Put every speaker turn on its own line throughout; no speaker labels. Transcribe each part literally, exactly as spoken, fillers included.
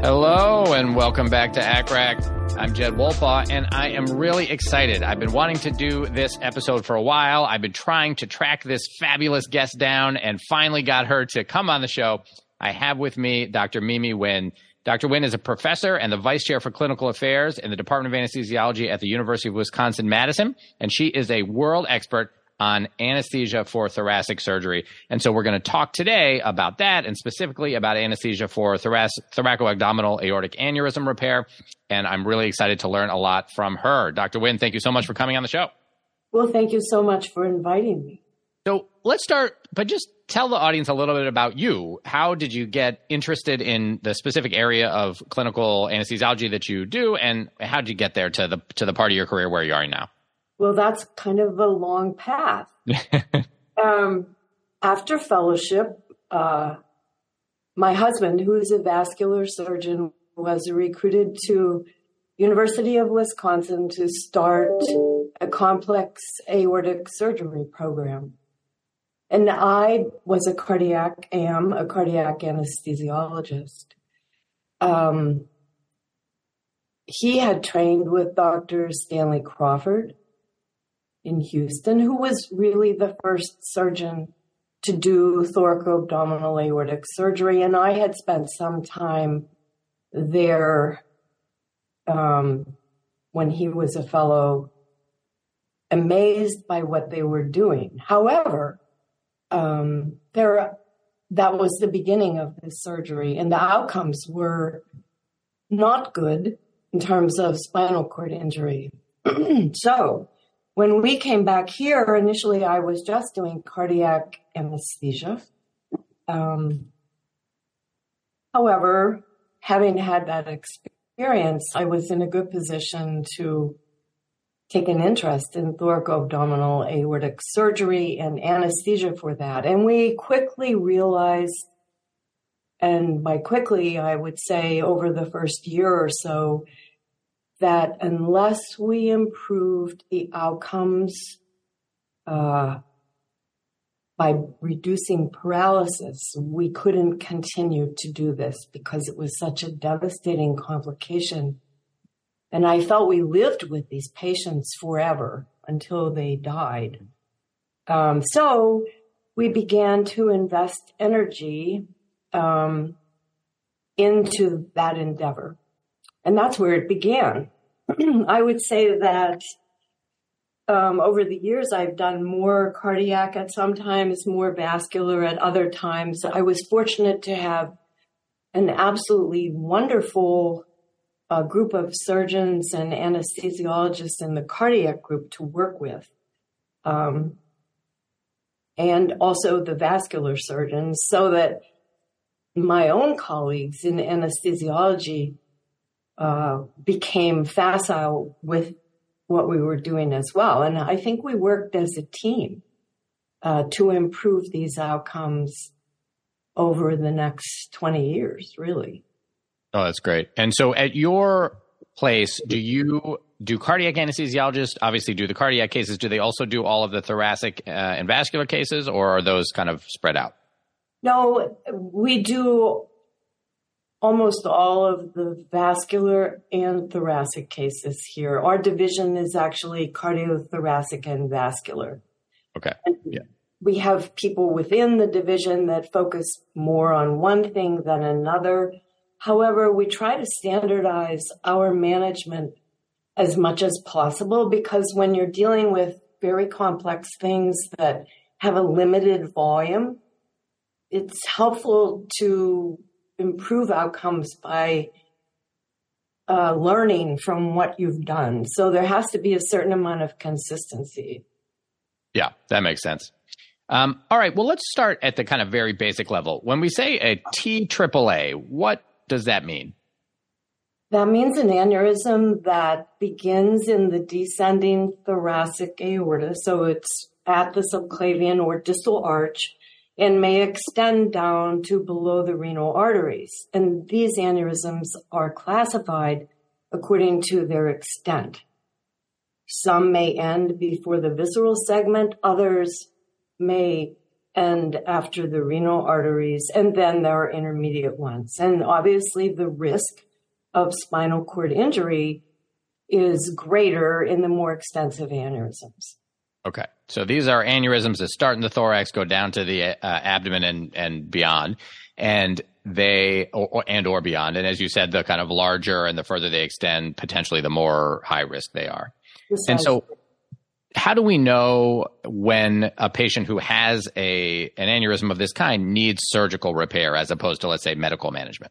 Hello and welcome back to A C R A C. I'm Jed Wolpaw, and I am really excited. I've been wanting to do this episode for a while. I've been trying to track this fabulous guest down and finally got her to come on the show. I have with me Doctor Mimi Nguyen. Doctor Nguyen is a professor and the vice chair for clinical affairs in the Department of Anesthesiology at the University of Wisconsin-Madison, and she is a world expert on anesthesia for thoracic surgery. And so we're going to talk today about that and specifically about anesthesia for thorac- thoracoabdominal aortic aneurysm repair. And I'm really excited to learn a lot from her. Doctor Nguyen, thank you so much for coming on the show.
Well, thank you so much for inviting me.
So let's start, but just tell the audience a little bit about you. How did you get interested in the specific area of clinical anesthesiology that you do, and how did you get there to the to the part of your career where you are now?
Well, that's kind of a long path. um, after fellowship, uh, my husband, who is a vascular surgeon, was recruited to University of Wisconsin to start a complex aortic surgery program. And I was a cardiac, am a cardiac anesthesiologist. Um, he had trained with Doctor Stanley Crawford in Houston, who was really the first surgeon to do thoracoabdominal aortic surgery. And I had spent some time there um, when he was a fellow, amazed by what they were doing. However, um, there, that was the beginning of this surgery, and the outcomes were not good in terms of spinal cord injury. So, when we came back here, initially I was just doing cardiac anesthesia. Um, however, having had that experience, I was in a good position to take an interest in thoracoabdominal aortic surgery and anesthesia for that. And we quickly realized, and by quickly, I would say over the first year or so, that unless we improved the outcomes uh, by reducing paralysis, we couldn't continue to do this because it was such a devastating complication. And I felt we lived with these patients forever until they died. Um, so we began to invest energy um, into that endeavor. And that's where it began. I would say that um, over the years, I've done more cardiac at some times, more vascular at other times. I was fortunate to have an absolutely wonderful uh, group of surgeons and anesthesiologists in the cardiac group to work with. Um, and also the vascular surgeons, so that my own colleagues in anesthesiology Uh, became facile with what we were doing as well. And I think we worked as a team uh, to improve these outcomes over the next twenty years, really.
Oh, that's great. And so at your place, do you do cardiac anesthesiologists obviously do the cardiac cases? Do they also do all of the thoracic uh, and vascular cases, or are those kind of spread out?
No, we do almost all of the vascular and thoracic cases here. Our division is actually cardiothoracic and vascular.
Okay.
And
yeah.
We have people within the division that focus more on one thing than another. However, we try to standardize our management as much as possible, because when you're dealing with very complex things that have a limited volume, it's helpful to improve outcomes by uh, learning from what you've done. So there has to be a certain amount of consistency.
Yeah, that makes sense. Um, all right, well, let's start at the kind of very basic level. When we say a T A A A, what does that mean?
That means an aneurysm that begins in the descending thoracic aorta, so it's at the subclavian or distal arch, and may extend down to below the renal arteries. And these aneurysms are classified according to their extent. Some may end before the visceral segment, others may and after the renal arteries, and then there are intermediate ones. And obviously the risk of spinal cord injury is greater in the more extensive aneurysms.
Okay. So these are aneurysms that start in the thorax, go down to the uh, abdomen and, and beyond, and they, or, or, and or beyond. And as you said, the kind of larger and the further they extend, potentially the more high risk they are. Precisely. And so how do we know when a patient who has a, an aneurysm of this kind needs surgical repair as opposed to, let's say, medical management?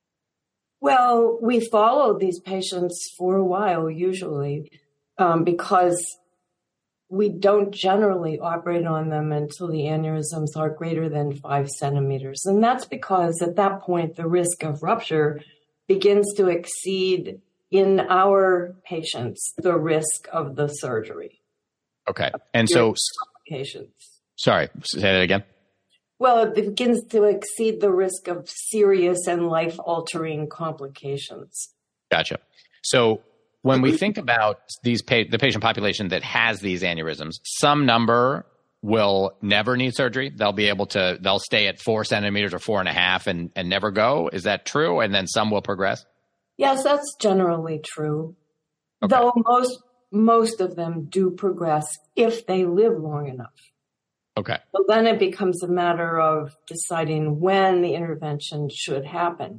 Well, we follow these patients for a while, usually, um, because we don't generally operate on them until the aneurysms are greater than five centimeters. And that's because at that point, the risk of rupture begins to exceed, in our patients, the risk of the surgery.
Okay. And so,
complications.
Sorry, say that again.
Well, it begins to exceed the risk of serious and life-altering complications.
Gotcha. So when we think about these pa- the patient population that has these aneurysms, some number will never need surgery. They'll be able to, they'll stay at four centimeters or four and a half and, and never go. Is that true? And then some will progress?
Yes, that's generally true.
Okay.
Though most most of them do progress if they live long enough.
Okay.
So then it becomes a matter of deciding when the intervention should happen.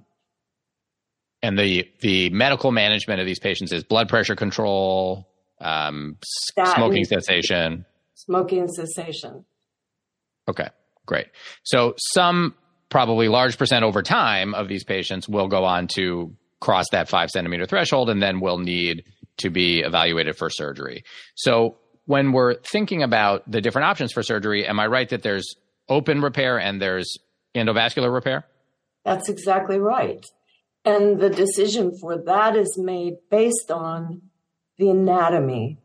And the, the medical management of these patients is blood pressure control, um, smoking cessation.
Smoking cessation.
Okay, great. So some, probably large percent over time of these patients will go on to cross that five centimeter threshold and then will need to be evaluated for surgery. So when we're thinking about the different options for surgery, am I right that there's open repair and there's endovascular repair?
That's exactly right. And the decision for that is made based on the anatomy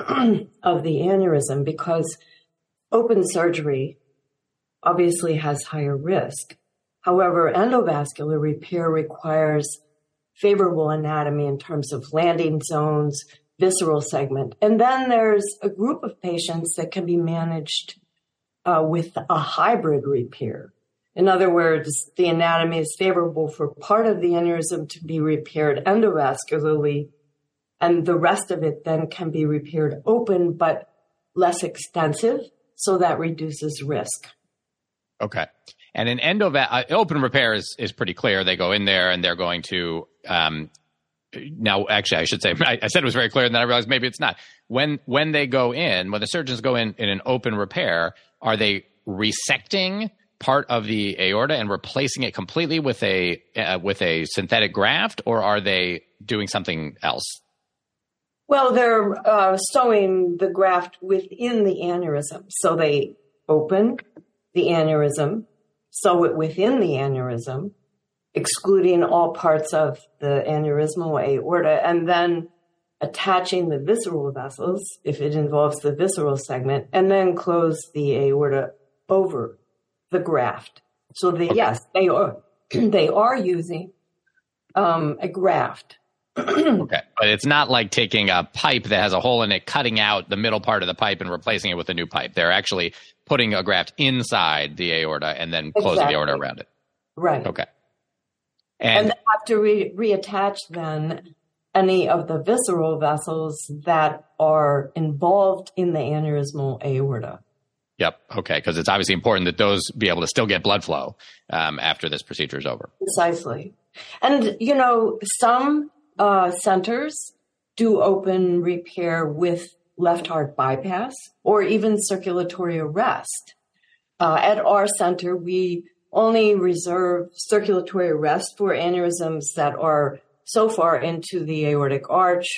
of the aneurysm, because open surgery obviously has higher risk. However, endovascular repair requires favorable anatomy in terms of landing zones, visceral segment. And then there's a group of patients that can be managed uh, with a hybrid repair. In other words, the anatomy is favorable for part of the aneurysm to be repaired endovascularly, and the rest of it then can be repaired open, but less extensive, so that reduces risk.
Okay. And an endova- uh, open repair is, is pretty clear. They go in there and they're going to, um, now, actually, I should say, I, I said it was very clear, and then I realized maybe it's not. When when they go in, when the surgeons go in in an open repair, are they resecting part of the aorta and replacing it completely with a uh, with a synthetic graft, or are they doing something else?
Well, they're uh, sewing the graft within the aneurysm. So they open the aneurysm, sew it within the aneurysm, excluding all parts of the aneurysmal aorta, and then attaching the visceral vessels, if it involves the visceral segment, and then close the aorta over the graft. So the,
Okay.
yes, they are they are using um, a graft.
Okay, but it's not like taking a pipe that has a hole in it, cutting out the middle part of the pipe and replacing it with a new pipe. They're actually putting a graft inside the aorta and then closing
Exactly.
the aorta around it.
Right.
Okay.
And,
And,
they have to re- reattach then any of the visceral vessels that are involved in the aneurysmal aorta.
yep, okay, because it's obviously important that those be able to still get blood flow um, after this procedure is over.
Precisely. And, you know, some uh, centers do open repair with left heart bypass or even circulatory arrest. Uh, at our center, we only reserve circulatory arrest for aneurysms that are so far into the aortic arch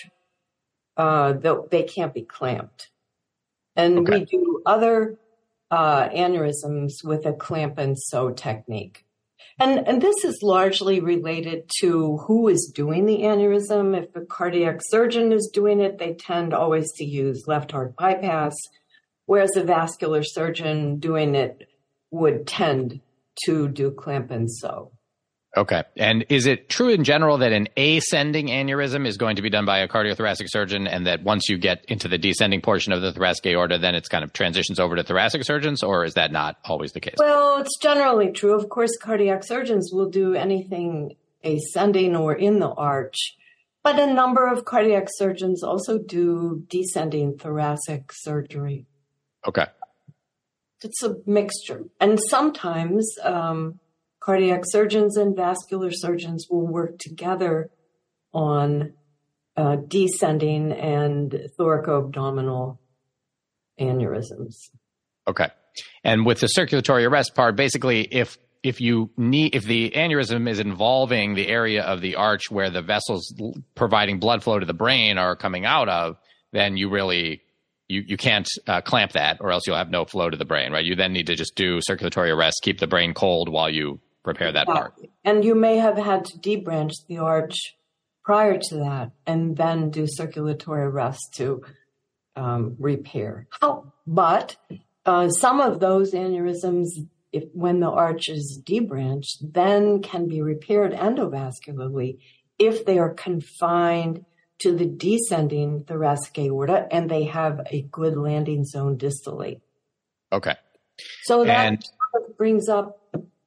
uh, that they can't be clamped. And
Okay.
we do other uh, aneurysms with a clamp and sew technique. And, and this is largely related to who is doing the aneurysm. If a cardiac surgeon is doing it, they tend always to use left heart bypass, whereas a vascular surgeon doing it would tend to do clamp and sew.
Okay. And is it true in general that an ascending aneurysm is going to be done by a cardiothoracic surgeon, and that once you get into the descending portion of the thoracic aorta, then it's kind of transitions over to thoracic surgeons, or is that not always the case?
Well, it's generally true. Of course, cardiac surgeons will do anything ascending or in the arch, but a number of cardiac surgeons also do descending thoracic surgery.
Okay.
It's a mixture. And sometimes um, cardiac surgeons and vascular surgeons will work together on uh, descending and thoracoabdominal aneurysms.
Okay. And with the circulatory arrest part, basically, if if you need, if the aneurysm is involving the area of the arch where the vessels providing blood flow to the brain are coming out of, then you really you you can't uh, clamp that, or else you'll have no flow to the brain, right? You then need to just do circulatory arrest, keep the brain cold while you repair that part.
And you may have had to debranch the arch prior to that, and then do circulatory arrest to um, repair. Oh, but uh, some of those aneurysms, if when the arch is debranched, then can be repaired endovascularly if they are confined to the descending thoracic aorta and they have a good landing zone distally.
Okay.
So that
and-
brings up,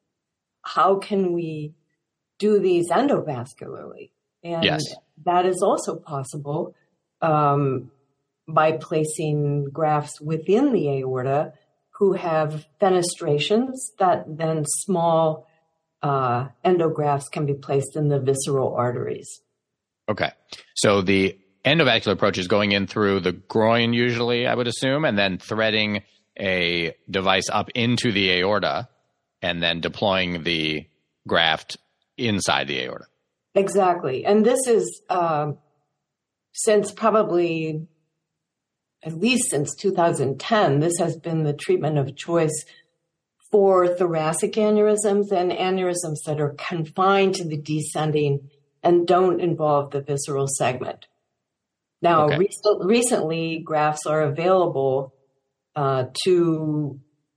how can we do these endovascularly? And
yes.
that is also possible um, by placing grafts within the aorta who have fenestrations that then small uh, endografts can be placed in the visceral arteries.
Okay. So the endovascular approach is going in through the groin usually, I would assume, and then threading a device up into the aorta and then deploying the graft inside the aorta.
Exactly. And this is uh, since probably at least since two thousand ten, this has been the treatment of choice for thoracic aneurysms and aneurysms that are confined to the descending and don't involve the visceral segment. Now,
okay.
rec- recently, grafts are available uh, to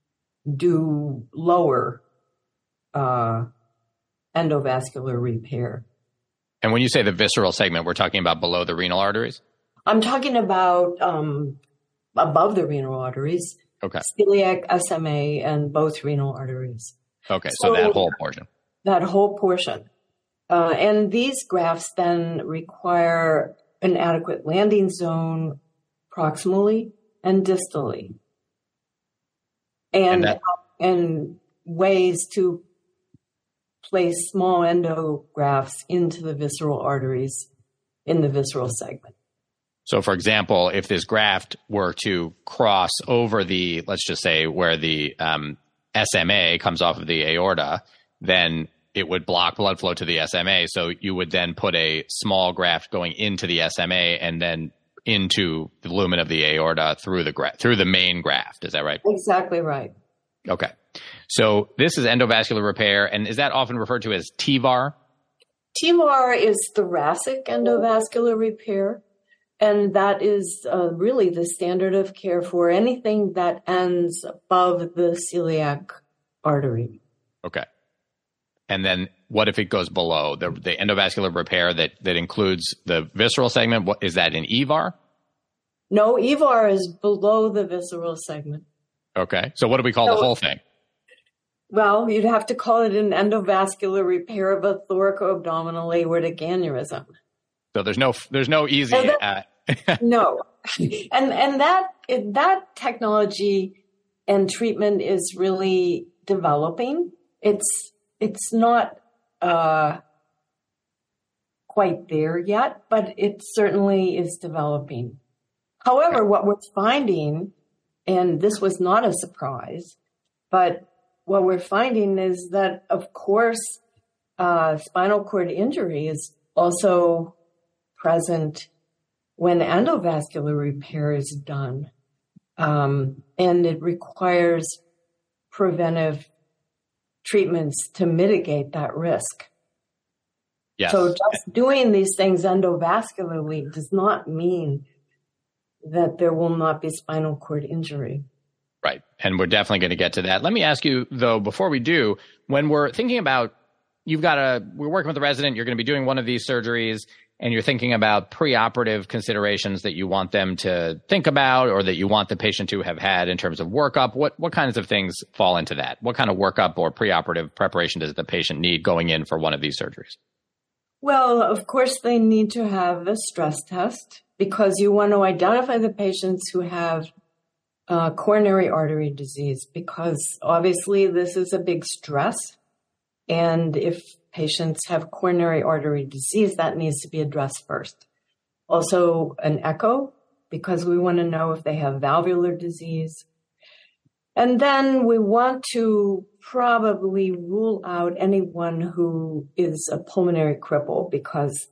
do lower uh, endovascular repair.
And when you say the visceral segment, we're talking about below the renal arteries?
I'm talking about um, above the renal arteries,
okay.
celiac, S M A, and both renal arteries.
Okay, so, so that whole portion.
That whole portion. Uh, and these grafts then require an adequate landing zone proximally and distally. And, and, that- and ways to place small endografts into the visceral arteries in the visceral segment.
So, for example, if this graft were to cross over the, let's just say, where the um, S M A comes off of the aorta, then it would block blood flow to the S M A. So you would then put a small graft going into the S M A and then into the lumen of the aorta through the gra- through the main graft. Is that right?
Exactly right.
Okay. So this is endovascular repair, and is that often referred to as T V A R?
T V A R is thoracic endovascular repair. And that is uh, really the standard of care for anything that ends above the celiac artery.
Okay. And then what if it goes below the, the endovascular repair that, that includes the visceral segment? What is that an E V A R?
No, E V A R is below the visceral segment.
Okay. So what do we call so, the whole thing?
Well, you'd have to call it an endovascular repair of a thoracoabdominal aortic aneurysm.
So there's no there's no easy uh,
no, and and that that technology and treatment is really developing. It's it's not uh, quite there yet, but it certainly is developing. However, what we're finding, and this was not a surprise, but what we're finding is that, of course, uh, spinal cord injury is also present when endovascular repair is done. Um, and it requires preventive treatments to mitigate that risk.
Yes.
So just doing these things endovascularly does not mean that there will not be spinal cord injury.
Right. And we're definitely going to get to that. Let me ask you, though, before we do, when we're thinking about you've got a, we're working with a resident, you're going to be doing one of these surgeries, and you're thinking about preoperative considerations that you want them to think about or that you want the patient to have had in terms of workup. What what kinds of things fall into that? What kind of workup or preoperative preparation does the patient need going in for one of these surgeries?
Well, of course, they need to have a stress test because you want to identify the patients who have uh, coronary artery disease, because obviously this is a big stress. And if patients have coronary artery disease, that needs to be addressed first. Also, an echo, because we want to know if they have valvular disease. And then we want to probably rule out anyone who is a pulmonary cripple, because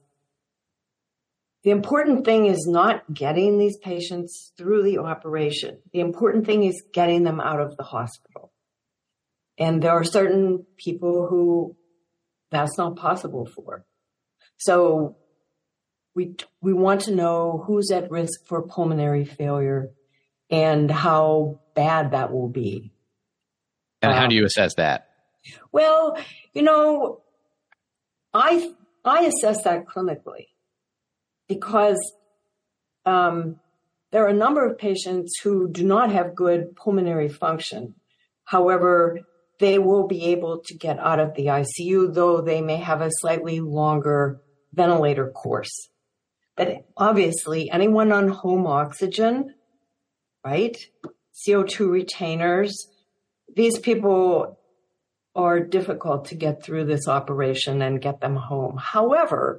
the important thing is not getting these patients through the operation. The important thing is getting them out of the hospital. And there are certain people who that's not possible for. So we we want to know who's at risk for pulmonary failure and how bad that will be.
And
um,
how do you assess that?
Well, you know, I I assess that clinically because um, there are a number of patients who do not have good pulmonary function. However, they will be able to get out of the I C U, though they may have a slightly longer ventilator course. But obviously, anyone on home oxygen, right, C O two retainers, these people are difficult to get through this operation and get them home. However,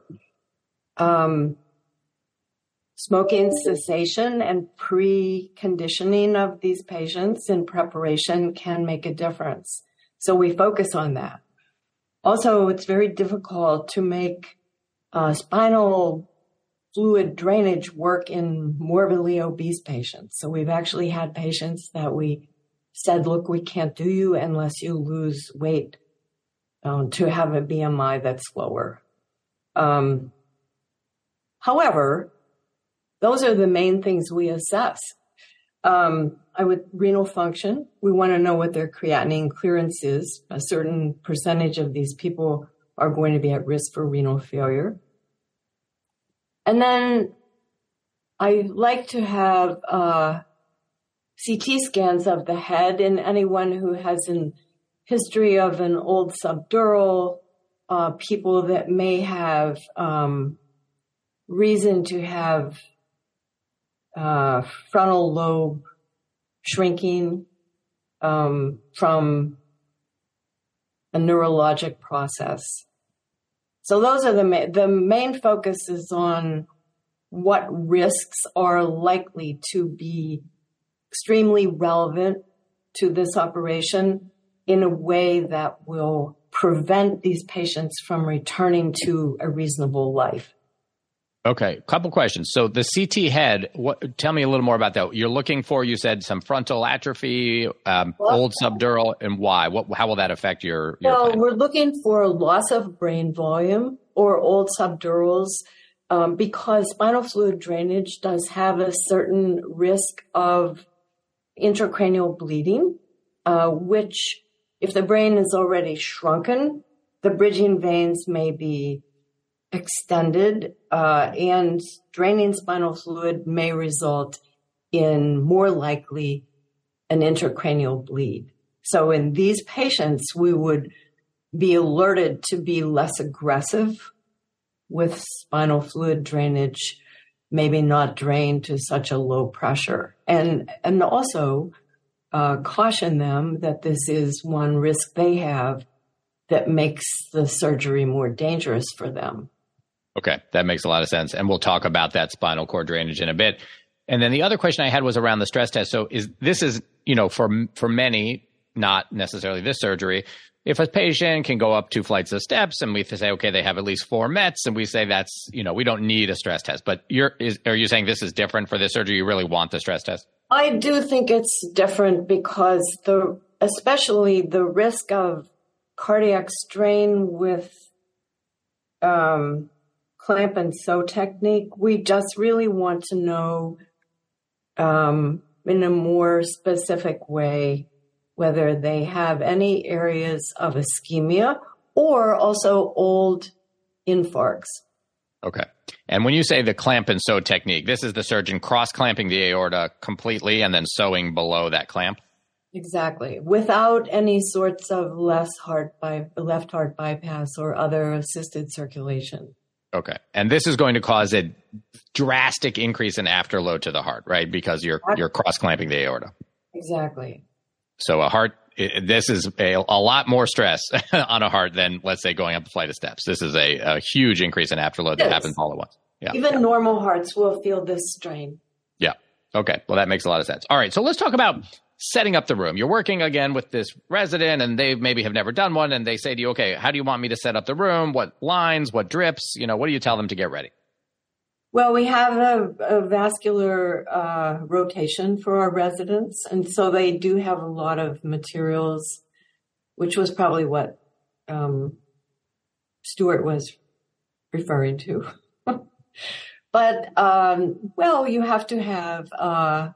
um, smoking cessation and preconditioning of these patients in preparation can make a difference. So we focus on that. Also, it's very difficult to make uh, spinal fluid drainage work in morbidly obese patients. So we've actually had patients that we said, look, we can't do you unless you lose weight um, to have a B M I that's lower. Um, however, those are the main things we assess. Um, I would renal function. We want to know what their creatinine clearance is. A certain percentage of these people are going to be at risk for renal failure. And then I like to have uh, C T scans of the head in anyone who has a history of an old subdural, uh, people that may have um, reason to have uh, frontal lobe shrinking um, from a neurologic process. So those are the ma- the main focus is on what risks are likely to be extremely relevant to this operation in a way that will prevent these patients from returning to a reasonable life.
Okay, couple questions. So the C T head, what, tell me a little more about that. You're looking for, you said, some frontal atrophy, um, well, old subdural, and why? What? How will that affect your, your
Well,
plan?
We're looking for loss of brain volume or old subdurals um, because spinal fluid drainage does have a certain risk of intracranial bleeding, uh, which if the brain is already shrunken, the bridging veins may be extended, uh, and draining spinal fluid may result in more likely an intracranial bleed. So in these patients, we would be alerted to be less aggressive with spinal fluid drainage, maybe not drain to such a low pressure. And, and also uh, caution them that this is one risk they have that makes the surgery more dangerous for them.
Okay, that makes a lot of sense. And we'll talk about that spinal cord drainage in a bit. And then the other question I had was around the stress test. So is this is, you know, for for many, not necessarily this surgery, if a patient can go up two flights of steps and we say, okay, they have at least four METs, and we say that's, you know, we don't need a stress test. But you're is are you saying this is different for this surgery? You really want the stress test?
I do think it's different because the especially the risk of cardiac strain with um clamp and sew technique, we just really want to know um, in a more specific way whether they have any areas of ischemia or also old infarcts.
Okay. And when you say the clamp and sew technique, this is the surgeon cross-clamping the aorta completely and then sewing below that clamp?
Exactly. Without any sorts of left heart, by, left heart bypass or other assisted circulation.
Okay. And this is going to cause a drastic increase in afterload to the heart, right? Because you're you're cross-clamping the aorta.
Exactly.
So a heart, this is a, a lot more stress on a heart than, let's say, going up a flight of steps. This is a, a huge increase in afterload that happens all at once. Yeah.
Even normal hearts will feel this strain.
Yeah. Okay. Well, that makes a lot of sense. All right. So let's talk about setting up the room. You're working again with this resident and they maybe have never done one. And they say to you, okay, how do you want me to set up the room? What lines, what drips, you know, what do you tell them to get ready?
Well, we have a, a vascular uh, rotation for our residents. And so they do have a lot of materials, which was probably what um, Stuart was referring to. But, um, well, you have to have uh,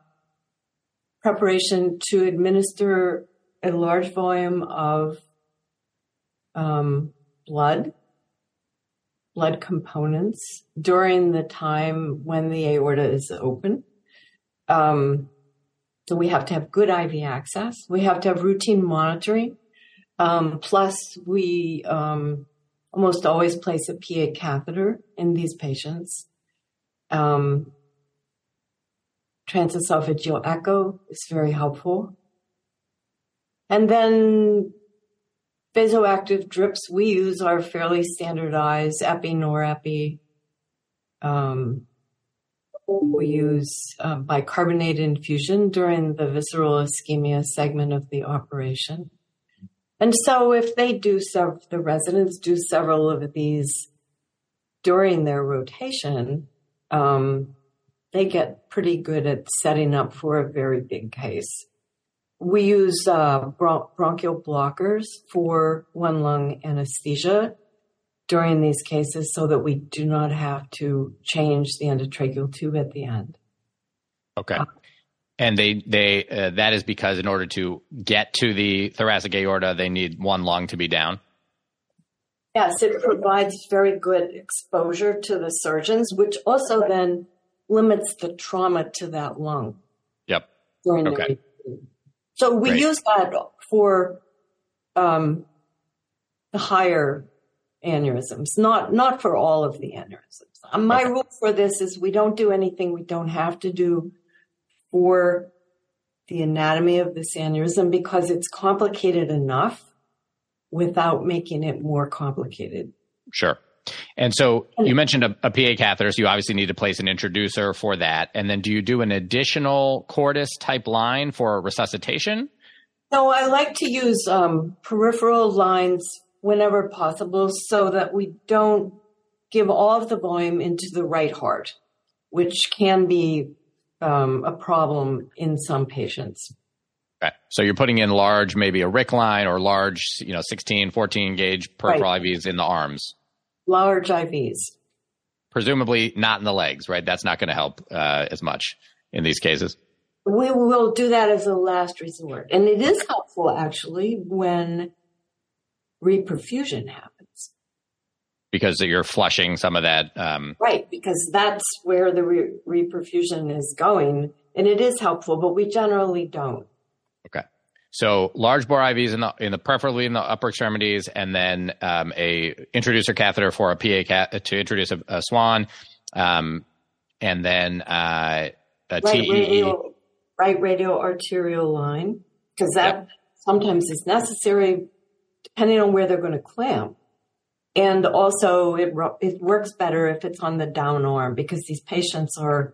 preparation to administer a large volume of um, blood. blood components during the time when the aorta is open. Um, so we have to have good I V access. We have to have routine monitoring. Um, plus, we um, almost always place a P A catheter in these patients. Um, transesophageal echo is very helpful. And then vasoactive drips we use are fairly standardized, epi, norepi. Um, we use uh, bicarbonate infusion during the visceral ischemia segment of the operation. And so if they do, sev- the residents do several of these during their rotation, um, they get pretty good at setting up for a very big case. We use uh, bron- bronchial blockers for one lung anesthesia during these cases so that we do not have to change the endotracheal tube at the end.
Okay. Uh, and they, they uh, that is because in order to get to the thoracic aorta, they need one lung to be down?
Yes, it provides very good exposure to the surgeons, which also then limits the trauma to that lung.
Yep.
During
okay.
the So we Great. use that for um, the higher aneurysms, not not for all of the aneurysms. Um, my okay. rule for this is we don't do anything we don't have to do for the anatomy of this aneurysm because it's complicated enough without making it more complicated.
Sure. And so you mentioned a, a P A catheter, so you obviously need to place an introducer for that. And then do you do an additional Cordis type line for resuscitation?
No, I like to use um, peripheral lines whenever possible so that we don't give all of the volume into the right heart, which can be um, a problem in some patients.
Okay. So you're putting in large, maybe a R I C line or large, you know, sixteen, fourteen gauge peripheral right. I Vs in the arms. Large I Vs. Presumably not in the legs, right? That's not going to help uh, as much in these cases.
We will do that as a last resort. And it is helpful, actually, when reperfusion happens.
Because you're flushing some of that. Um...
Right, because that's where the re- reperfusion is going. And it is helpful, but we generally don't.
Okay. So large bore I Vs in the, in the preferably in the upper extremities, and then um, a introducer catheter for a P A cat to introduce a, a swan, um, and then uh, a
right
T E E.
Radial, right radial arterial line, because that yep. sometimes is necessary depending on where they're going to clamp. And also it it works better if it's on the down arm because these patients are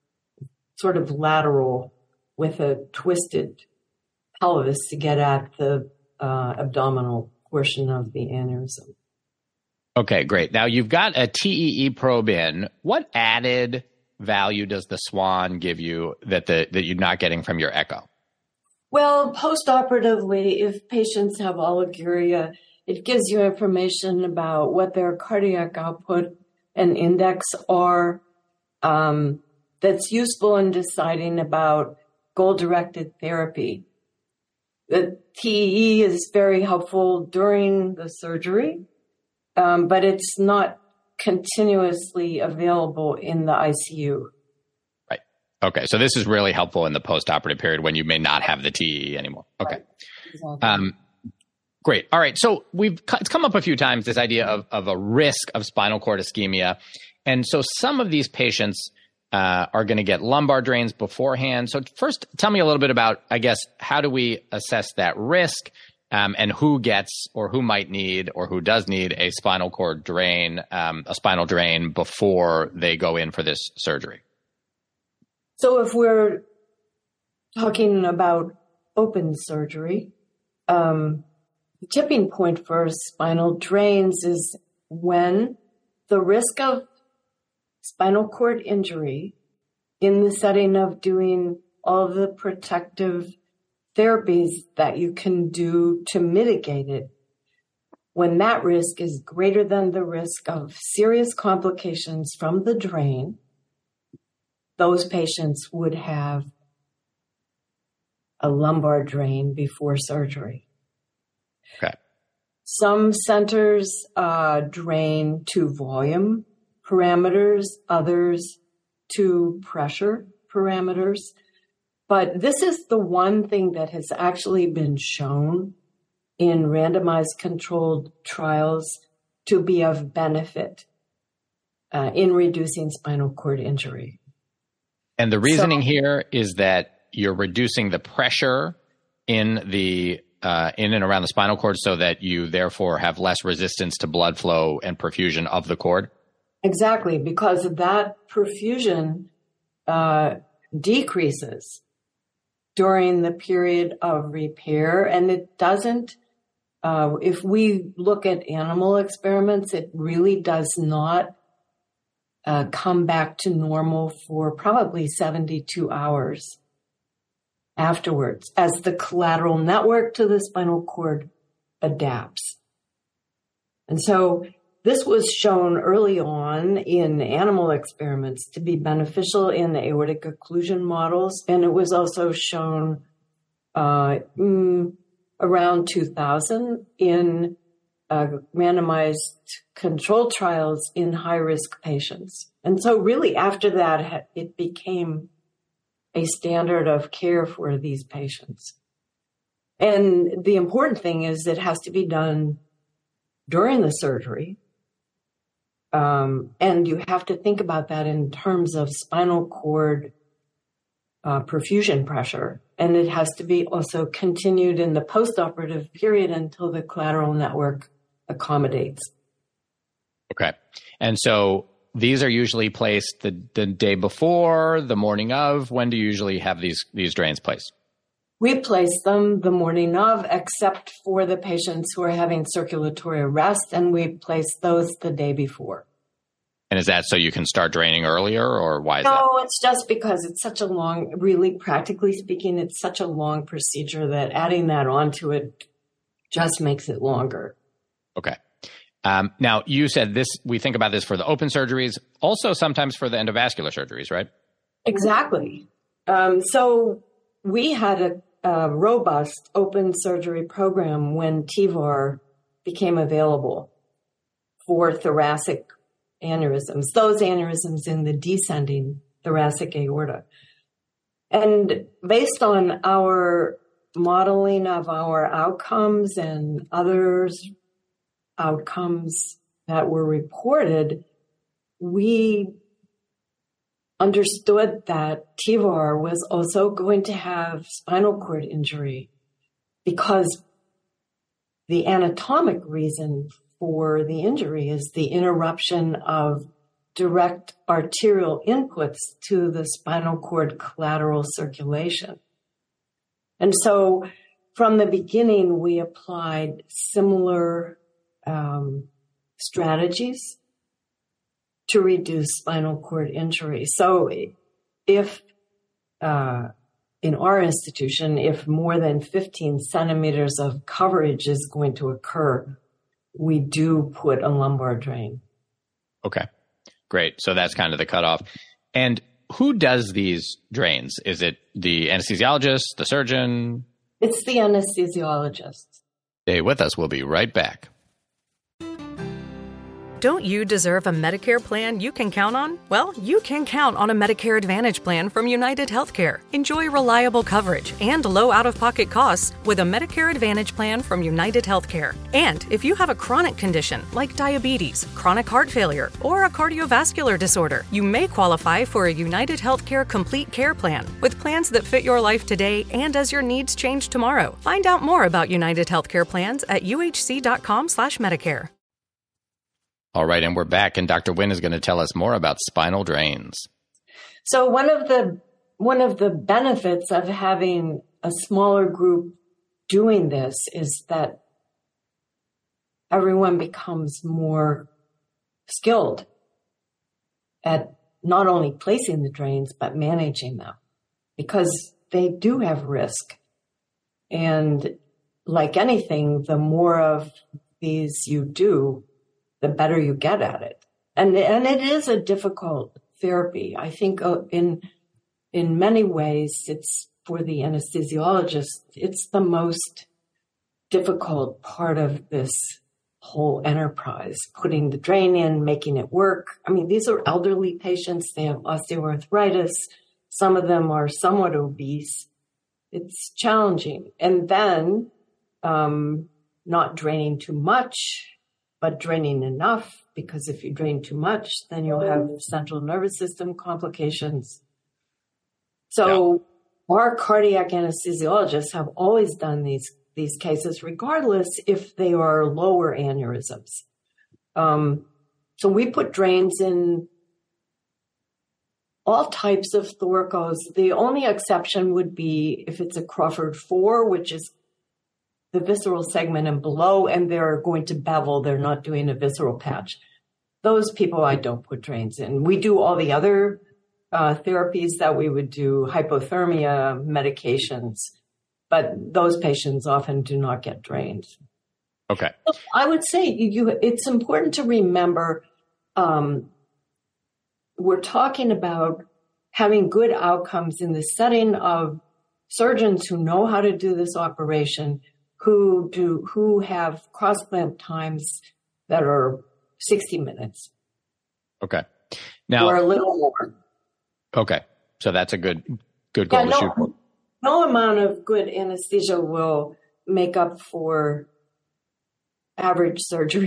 sort of lateral with a twisted pelvis to get at the uh, abdominal portion of the aneurysm.
Okay, great. Now you've got a T E E probe in. What added value does the Swan give you that the that you're not getting from your echo?
Well, post-operatively, if patients have oliguria, it gives you information about what their cardiac output and index are. Um, that's useful in deciding about goal-directed therapy. The T E E is very helpful during the surgery, um, but it's not continuously available in the I C U.
Right. Okay. So this is really helpful in the post-operative period when you may not have the T E E anymore. Okay.
Right. Exactly.
Um, great. All right. So we've it's come up a few times, this idea of, of a risk of spinal cord ischemia. And so some of these patients uh, are going to get lumbar drains beforehand. So first, tell me a little bit about, I guess, how do we assess that risk, um, and who gets or who might need or who does need a spinal cord drain, um, a spinal drain before they go in for this surgery?
So if we're talking about open surgery, um, the tipping point for spinal drains is when the risk of spinal cord injury in the setting of doing all the protective therapies that you can do to mitigate it, when that risk is greater than the risk of serious complications from the drain, those patients would have a lumbar drain before surgery.
Okay.
Some centers uh, drain to volume parameters, others to pressure parameters. But this is the one thing that has actually been shown in randomized controlled trials to be of benefit uh, in reducing spinal cord injury.
And the reasoning
So-
here is that you're reducing the pressure in the uh, in and around the spinal cord so that you therefore have less resistance to blood flow and perfusion of the cord.
Exactly, because that perfusion uh, decreases during the period of repair, and it doesn't, uh, if we look at animal experiments, it really does not uh, come back to normal for probably seventy-two hours afterwards as the collateral network to the spinal cord adapts. And so this was shown early on in animal experiments to be beneficial in the aortic occlusion models, and it was also shown uh, mm, around two thousand in uh, randomized controlled trials in high-risk patients. And so really after that, it became a standard of care for these patients. And the important thing is it has to be done during the surgery. Um, and you have to think about that in terms of spinal cord uh, perfusion pressure. And it has to be also continued in the postoperative period until the collateral network accommodates.
Okay. And so these are usually placed the, the day before, the morning of. When do you usually have these, these drains placed?
We place them the morning of, except for the patients who are having circulatory arrest, and we place those the day before.
And is that so you can start draining earlier, or why is that?
No, it's just because it's such a long, really practically speaking, it's such a long procedure that adding that onto it just makes it longer.
Okay. Um, now, you said this, we think about this for the open surgeries, also sometimes for the endovascular surgeries, right?
Exactly. Um, so we had a, a robust open surgery program when T V A R became available for thoracic aneurysms, those aneurysms in the descending thoracic aorta. And based on our modeling of our outcomes and others' outcomes that were reported, we understood that T V A R was also going to have spinal cord injury because the anatomic reason for the injury is the interruption of direct arterial inputs to the spinal cord collateral circulation. And so from the beginning, we applied similar um, strategies to reduce spinal cord injury. So if uh, in our institution, if more than fifteen centimeters of coverage is going to occur, we do put a lumbar drain.
Okay, great. So that's kind of the cutoff. And who does these drains? Is it the anesthesiologist, the surgeon?
It's the anesthesiologist.
Stay with us. We'll be right back.
Don't you deserve a Medicare plan you can count on? Well, you can count on a Medicare Advantage plan from United Healthcare. Enjoy reliable coverage and low out-of-pocket costs with a Medicare Advantage plan from United Healthcare. And if you have a chronic condition like diabetes, chronic heart failure, or a cardiovascular disorder, you may qualify for a United Healthcare Complete Care Plan with plans that fit your life today and as your needs change tomorrow. Find out more about United Healthcare plans at U H C dot com slash Medicare.
All right, and we're back, and Doctor Nguyen is going to tell us more about spinal drains.
So one of the one of the benefits of having a smaller group doing this is that everyone becomes more skilled at not only placing the drains, but managing them, because they do have risk. And like anything, the more of these you do, the better you get at it. And and it is a difficult therapy. I think uh, in in many ways, it's for the anesthesiologist, it's the most difficult part of this whole enterprise, putting the drain in, making it work. I mean, these are elderly patients. They have osteoarthritis. Some of them are somewhat obese. It's challenging. And then um, not draining too much, but draining enough, because if you drain too much, then you'll have central nervous system complications. So yeah. Our cardiac anesthesiologists have always done these, these cases, regardless if they are lower aneurysms. Um, so we put drains in all types of thoracos. The only exception would be if it's a Crawford four, which is the visceral segment and below, and they're going to bevel. They're not doing a visceral patch. Those people I don't put drains in. We do all the other uh, therapies that we would do, hypothermia, medications, but those patients often do not get drained.
Okay.
I would say you, you it's important to remember um, we're talking about having good outcomes in the setting of surgeons who know how to do this operation, who do who have cross-clamp times that are sixty minutes.
Okay. Now,
or a little more.
Okay. So that's a good good goal
yeah,
to
no,
shoot for.
No amount of good anesthesia will make up for average surgery.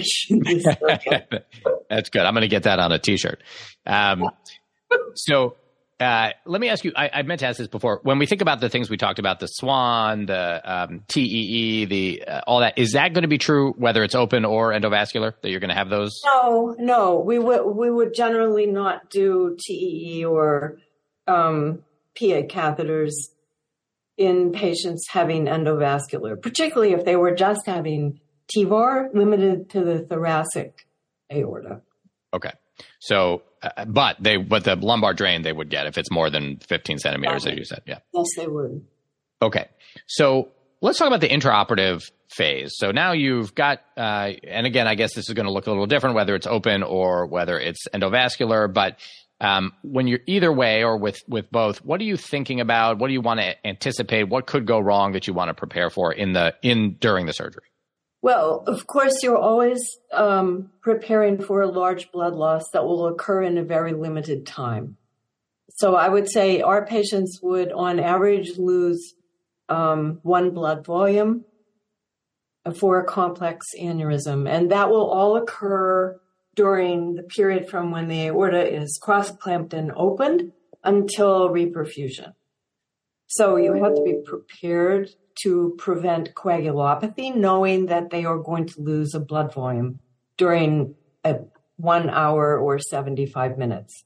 That's good. I'm going to get that on a T-shirt. Um, so Uh, let me ask you, I, I meant to ask this before. When we think about the things we talked about, the SWAN, the um, T E E, the uh, all that, is that going to be true whether it's open or endovascular, that you're going to have those?
No, no. We would we would generally not do T E E or um, P A catheters in patients having endovascular, particularly if they were just having T V A R limited to the thoracic aorta.
Okay. So, uh, but they, but the lumbar drain they would get if it's more than fifteen centimeters, as you said. Yeah.
Yes, they would.
Okay. So let's talk about the intraoperative phase. So now you've got, uh, and again, I guess this is going to look a little different, whether it's open or whether it's endovascular, but um, when you're either way or with, with both, what are you thinking about? What do you want to anticipate? What could go wrong that you want to prepare for in the, in, during the surgery?
Well, of course, you're always um, preparing for a large blood loss that will occur in a very limited time. So I would say our patients would, on average, lose um, one blood volume for a complex aneurysm. And that will all occur during the period from when the aorta is cross-clamped and opened until reperfusion. So you have to be prepared to prevent coagulopathy, knowing that they are going to lose a blood volume during a one hour or seventy-five minutes.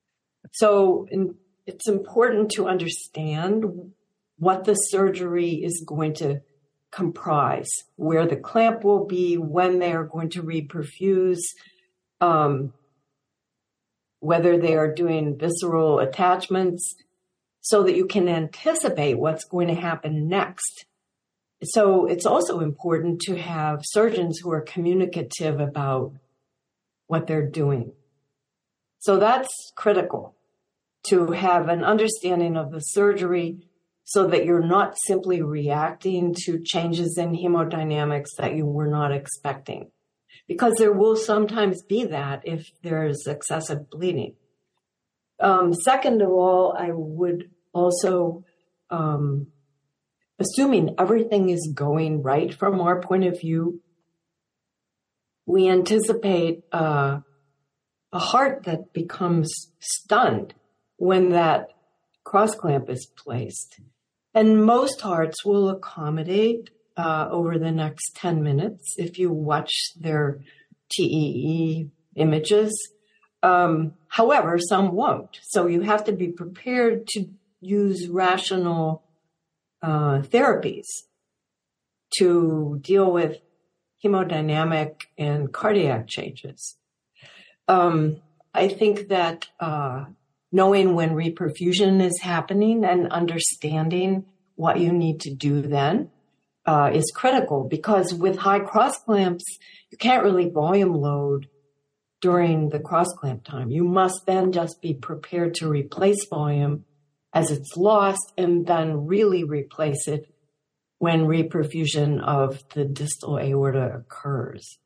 So in, it's important to understand what the surgery is going to comprise, where the clamp will be, when they are going to reperfuse, um, whether they are doing visceral attachments, so that you can anticipate what's going to happen next. So it's also important to have surgeons who are communicative about what they're doing. So that's critical, to have an understanding of the surgery so that you're not simply reacting to changes in hemodynamics that you were not expecting. Because there will sometimes be that if there's excessive bleeding. Um, second of all, I would also, um, assuming everything is going right from our point of view, we anticipate uh, a heart that becomes stunned when that cross clamp is placed. And most hearts will accommodate uh, over the next ten minutes if you watch their T E E images. Um, however, some won't. So you have to be prepared to use rational uh, therapies to deal with hemodynamic and cardiac changes. Um, I think that uh, knowing when reperfusion is happening and understanding what you need to do then uh, is critical, because with high cross clamps, you can't really volume load during the cross clamp time. You must then just be prepared to replace volume as it's lost and then really replace it when reperfusion of the distal aorta occurs.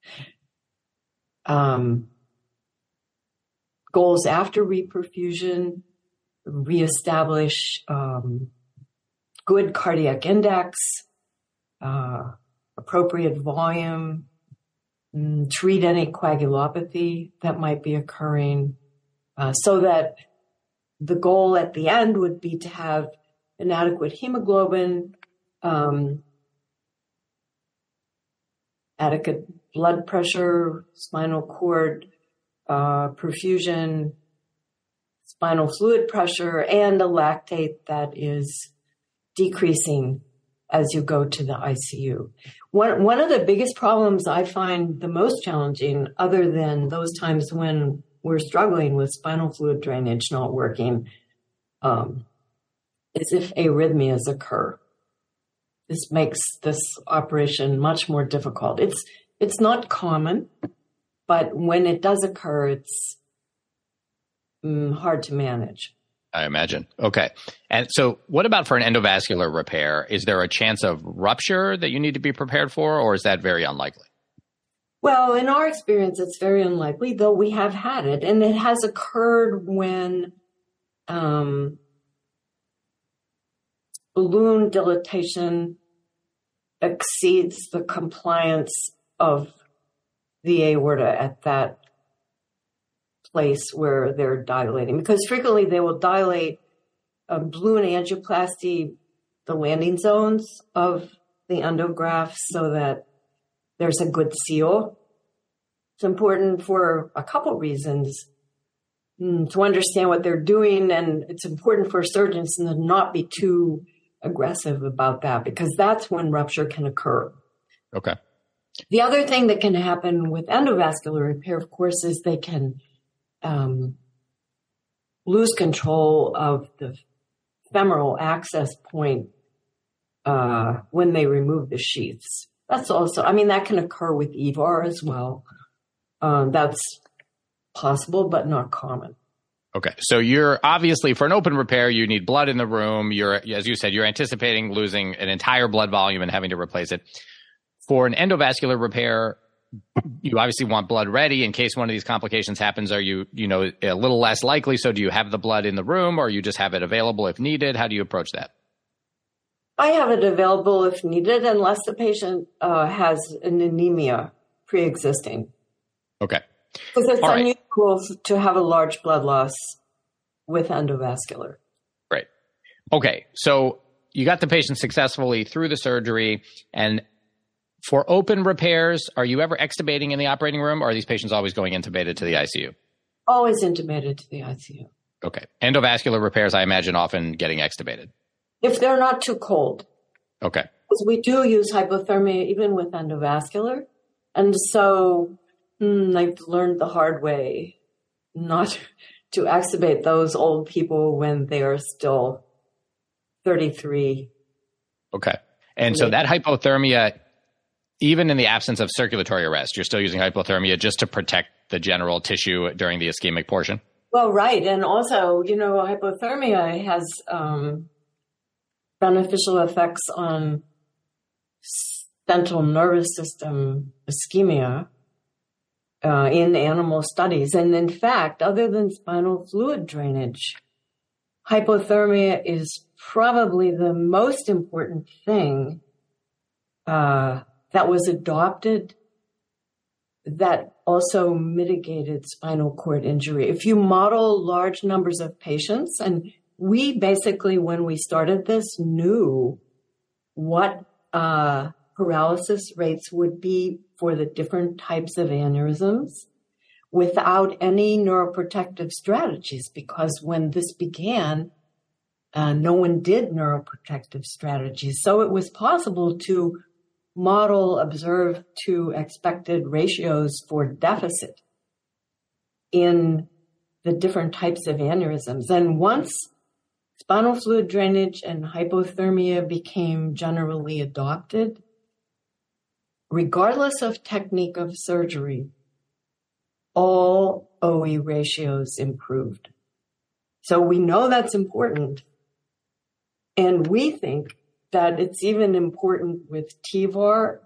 Um, goals after reperfusion: reestablish um, good cardiac index, uh, appropriate volume, mm, treat any coagulopathy that might be occurring, uh, so that the goal at the end would be to have an adequate hemoglobin, um, adequate blood pressure, spinal cord uh, perfusion, spinal fluid pressure, and a lactate that is decreasing as you go to the I C U. One, one of the biggest problems I find the most challenging, other than those times when we're struggling with spinal fluid drainage not working, um, is if arrhythmias occur. This makes this operation much more difficult. It's it's not common, but when it does occur, it's mm, hard to manage.
I imagine. Okay. And so what about for an endovascular repair? Is there a chance of rupture that you need to be prepared for, or is that very unlikely?
Well, in our experience, it's very unlikely, though we have had it. And it has occurred when um, balloon dilatation exceeds the compliance of the aorta at that place where they're dilating. Because frequently they will dilate a balloon angioplasty, the landing zones of the endograft, so that there's a good seal. It's important for a couple reasons mm, to understand what they're doing, and it's important for surgeons to not be too aggressive about that, because that's when rupture can occur.
Okay.
The other thing that can happen with endovascular repair, of course, is they can um, lose control of the femoral access point uh, when they remove the sheaths. That's also, I mean, that can occur with E V A R as well. Um, that's possible, but not common.
Okay. So you're obviously, for an open repair, you need blood in the room. You're, as you said, you're anticipating losing an entire blood volume and having to replace it. For an endovascular repair, you obviously want blood ready in case one of these complications happens. Are you, you know, a little less likely? So do you have the blood in the room, or you just have it available if needed? How do you approach that?
I have it available if needed, unless the patient uh, has an anemia pre-existing.
Okay.
Because it's
All right.
unusual to have a large blood loss with endovascular.
Right. Okay. So you got the patient successfully through the surgery. And for open repairs, are you ever extubating in the operating room, or are these patients always going intubated to the I C U?
Always intubated to the I C U.
Okay. Endovascular repairs, I imagine, often getting extubated.
If they're not too cold.
Okay.
Because we do use hypothermia even with endovascular. And so mm, I've learned the hard way not to extubate those old people when they are still thirty-three.
Okay. And so that hypothermia, even in the absence of circulatory arrest, you're still using hypothermia just to protect the general tissue during the ischemic portion?
Well, right. And also, you know, hypothermia has um, beneficial effects on central nervous system ischemia uh, in animal studies. And in fact, other than spinal fluid drainage, hypothermia is probably the most important thing uh, that was adopted that also mitigated spinal cord injury. If you model large numbers of patients, and we basically, when we started this, knew what uh, paralysis rates would be for the different types of aneurysms without any neuroprotective strategies, because when this began, uh, no one did neuroprotective strategies. So it was possible to model, observe to expected ratios for deficit in the different types of aneurysms. And once spinal fluid drainage and hypothermia became generally adopted, regardless of technique of surgery, all O E ratios improved. So we know that's important. And we think that it's even important with T V A R,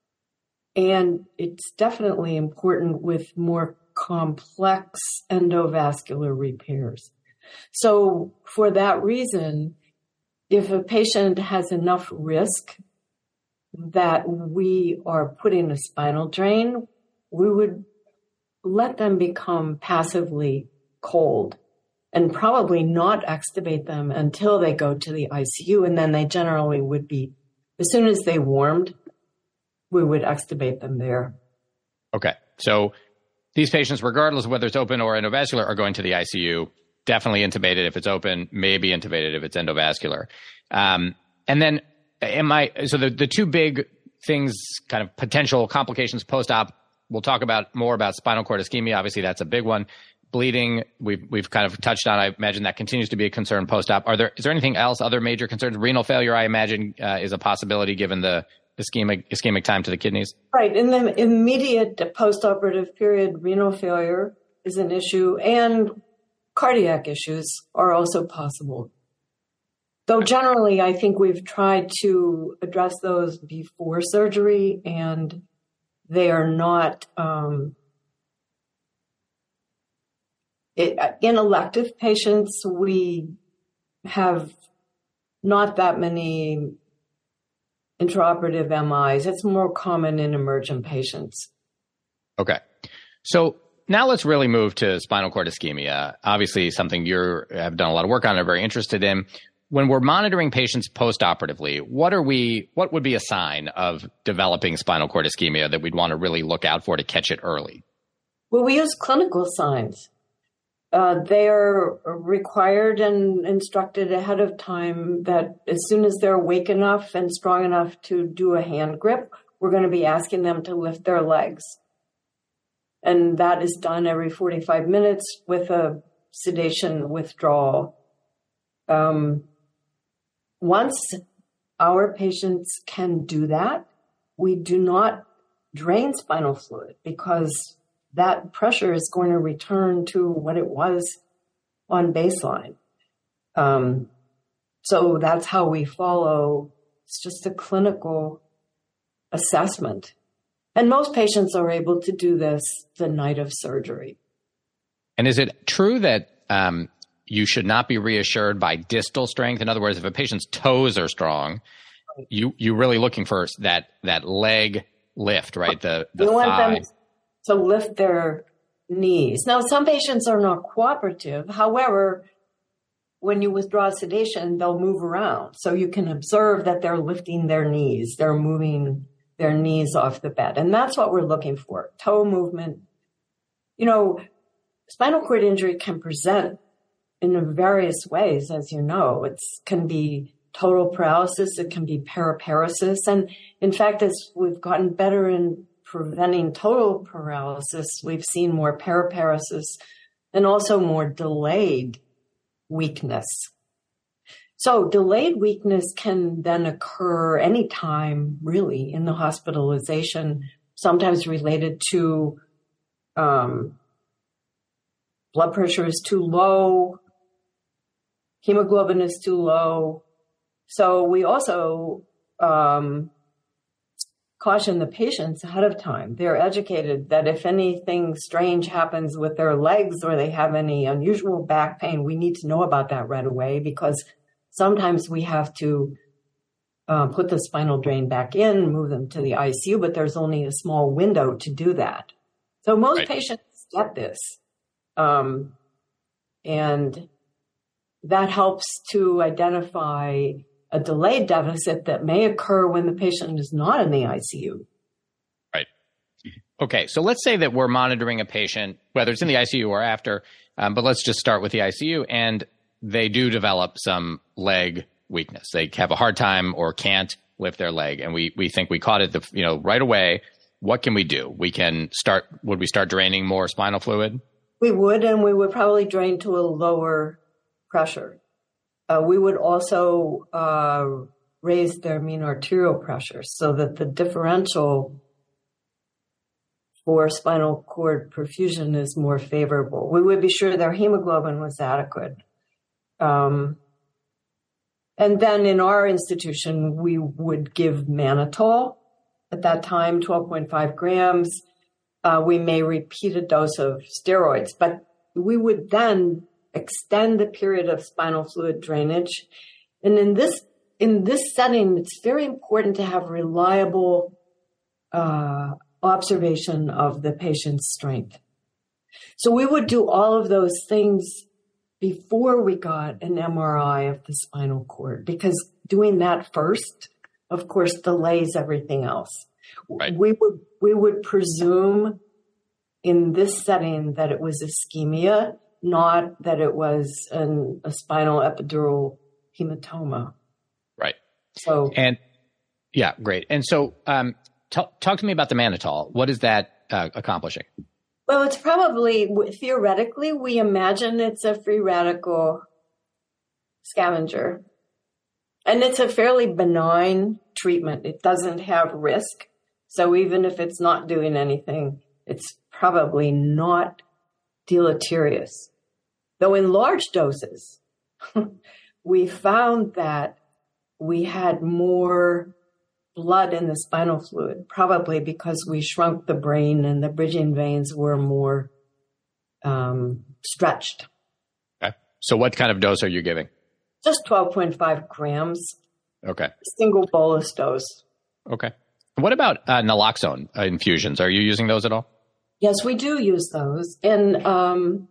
and it's definitely important with more complex endovascular repairs. So for that reason, if a patient has enough risk that we are putting a spinal drain, we would let them become passively cold and probably not extubate them until they go to the I C U. And then they generally would be, as soon as they warmed, we would extubate them there.
Okay. So these patients, regardless of whether it's open or endovascular, are going to the I C U, definitely intubated if it's open, maybe intubated if it's endovascular. Um, and then am I, so the, the two big things, kind of potential complications post-op, we'll talk about more about spinal cord ischemia. Obviously, that's a big one. Bleeding, we've we've kind of touched on. I imagine that continues to be a concern post-op. Are there is there anything else? Other major concerns? Renal failure, I imagine, uh, is a possibility given the ischemic ischemic time to the kidneys.
Right. In the immediate post-operative period, renal failure is an issue, and cardiac issues are also possible. Though generally, I think we've tried to address those before surgery, and they are not. Um, It, in elective patients, we have not that many intraoperative M Is. It's more common in emergent patients.
Okay. So now let's really move to spinal cord ischemia. Obviously, something you have done a lot of work on and are very interested in. When we're monitoring patients post-operatively, what are we? What would be a sign of developing spinal cord ischemia that we'd want to really look out for to catch it early?
Well, we use clinical signs. Uh, they are required and instructed ahead of time that as soon as they're awake enough and strong enough to do a hand grip, we're going to be asking them to lift their legs. And that is done every forty-five minutes with a sedation withdrawal. Um, once our patients can do that, we do not drain spinal fluid because that pressure is going to return to what it was on baseline. Um, so that's how we follow. It's just a clinical assessment. And most patients are able to do this the night of surgery.
And is it true that um, you should not be reassured by distal strength? In other words, if a patient's toes are strong, you, you're really looking for that, that leg lift, right? The, the
you want
thigh.
them to lift their knees. Now, some patients are not cooperative. However, when you withdraw sedation, they'll move around. So you can observe that they're lifting their knees. They're moving their knees off the bed. And that's what we're looking for, toe movement. You know, spinal cord injury can present in various ways, as you know. It can be total paralysis. It can be paraparesis. And in fact, as we've gotten better in preventing total paralysis, we've seen more paraparesis and also more delayed weakness. So delayed weakness can then occur anytime, really, in the hospitalization, sometimes related to um, blood pressure is too low, hemoglobin is too low, So we also um, caution the patients ahead of time. They're educated that if anything strange happens with their legs or they have any unusual back pain, we need to know about that right away, because sometimes we have to uh, put the spinal drain back in, move them to the I C U, but there's only a small window to do that. So most right. patients get this. Um, and that helps to identify a delayed deficit that may occur when the patient is not in the I C U.
Right. Okay. So let's say that we're monitoring a patient, whether it's in the I C U or after, um, but let's just start with the I C U, and they do develop some leg weakness. They have a hard time or can't lift their leg. And we, we think we caught it, the, you know, right away. What can we do? We can start, would we start draining more spinal fluid?
We would, and we would probably drain to a lower pressure. Uh, we would also uh, raise their mean arterial pressure so that the differential for spinal cord perfusion is more favorable. We would be sure their hemoglobin was adequate. Um, and then in our institution, we would give mannitol at that time, twelve point five grams. Uh, we may repeat a dose of steroids, but we would then extend the period of spinal fluid drainage. And in this in this setting, it's very important to have reliable uh, observation of the patient's strength. So we would do all of those things before we got an M R I of the spinal cord, because doing that first, of course, delays everything else. Right. We would we would presume in this setting that it was ischemia, not that it was an, a spinal epidural hematoma.
Right.
So,
and yeah, great. And so, um, t- talk to me about the mannitol. What is that uh, accomplishing?
Well, it's probably, theoretically, we imagine it's a free radical scavenger. And it's a fairly benign treatment. It doesn't have risk. So even if it's not doing anything, it's probably not deleterious. Though in large doses, we found that we had more blood in the spinal fluid, probably because we shrunk the brain and the bridging veins were more um, stretched.
Okay. So what kind of dose are you giving?
Just twelve point five grams.
Okay.
Single bolus dose.
Okay. What about uh, naloxone uh, infusions? Are you using those at all?
Yes, we do use those. And um,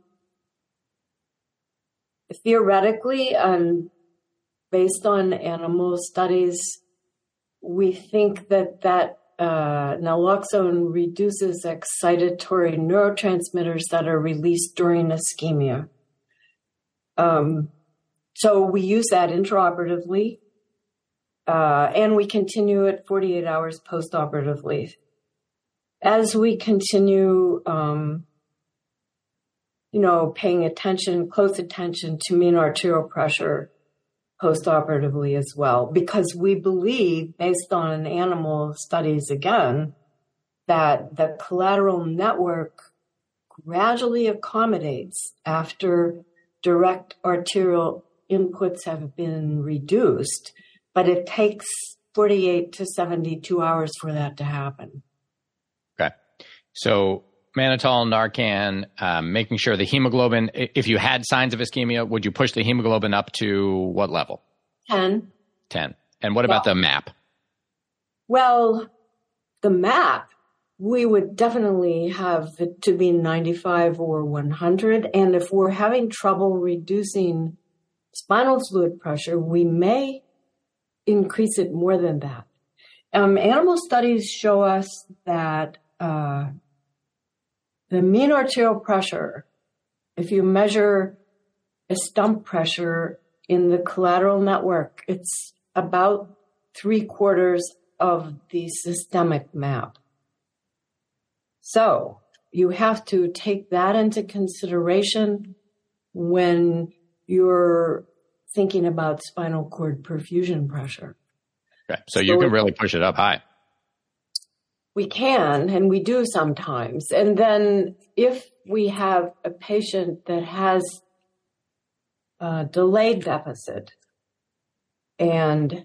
theoretically, um, based on animal studies, we think that that uh, naloxone reduces excitatory neurotransmitters that are released during ischemia. Um, so we use that intraoperatively, uh, and we continue it forty-eight hours postoperatively. As we continue, um, you know, paying attention, close attention to mean arterial pressure postoperatively as well, because we believe, based on animal studies again, that the collateral network gradually accommodates after direct arterial inputs have been reduced, but it takes forty-eight to seventy-two hours for that to happen.
Okay. So mannitol, Narcan, um, making sure the hemoglobin, if you had signs of ischemia, would you push the hemoglobin up to what level?
ten.
ten. And what about
well,
the MAP?
Well, the MAP, we would definitely have it to be ninety-five or one hundred. And if we're having trouble reducing spinal fluid pressure, we may increase it more than that. Um, animal studies show us that uh, the mean arterial pressure, if you measure a stump pressure in the collateral network, it's about three quarters of the systemic MAP. So you have to take that into consideration when you're thinking about spinal cord perfusion pressure.
Okay. So, so you can really push it up high.
We can, and we do sometimes. And then if we have a patient that has a delayed deficit, And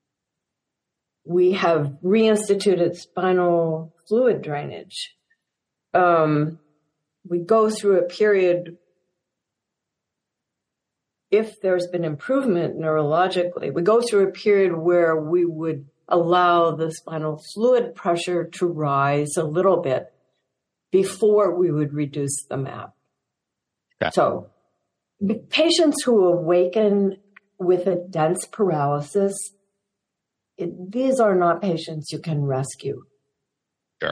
we have reinstituted spinal fluid drainage. Um, we go through a period, if there's been improvement neurologically, we go through a period where we would allow the spinal fluid pressure to rise a little bit before we would reduce the M A P. Okay. So patients who awaken with a dense paralysis, it, these are not patients you can rescue.
Sure.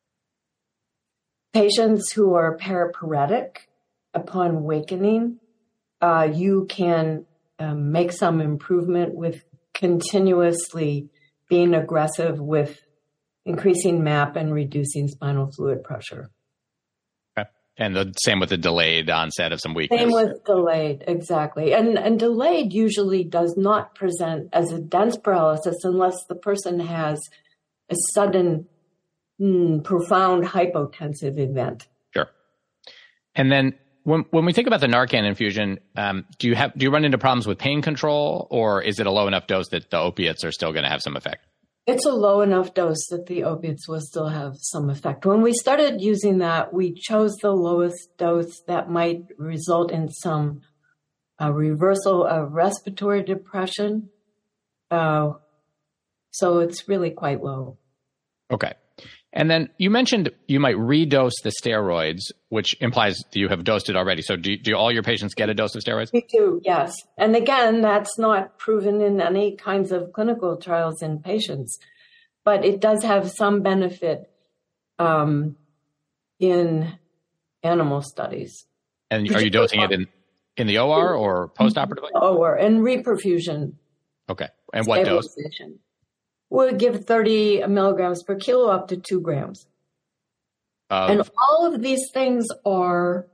Patients who are paraparetic upon awakening, uh, you can um, make some improvement with continuously being aggressive with increasing M A P and reducing spinal fluid pressure.
Okay. And the same with the delayed onset of some weakness.
Same with delayed, exactly. And, and delayed usually does not present as a dense paralysis unless the person has a sudden, mm, profound hypotensive event.
Sure. And then when when we think about the Narcan infusion, um, do you have do you run into problems with pain control, or is it a low enough dose that the opiates are still going to have some effect?
It's a low enough dose that the opiates will still have some effect. When we started using that, we chose the lowest dose that might result in some uh, reversal of respiratory depression. Uh, so it's really quite low.
Okay. And then you mentioned you might redose the steroids, which implies that you have dosed it already. So do, do all your patients get a dose of steroids?
We do, yes. And again, that's not proven in any kinds of clinical trials in patients, but it does have some benefit um, in animal studies.
And are you dosing it in, in the O R or postoperatively?
O R and reperfusion.
Okay. And what dose?
We'll give thirty milligrams per kilo up to two grams.
Of...
And all of these things are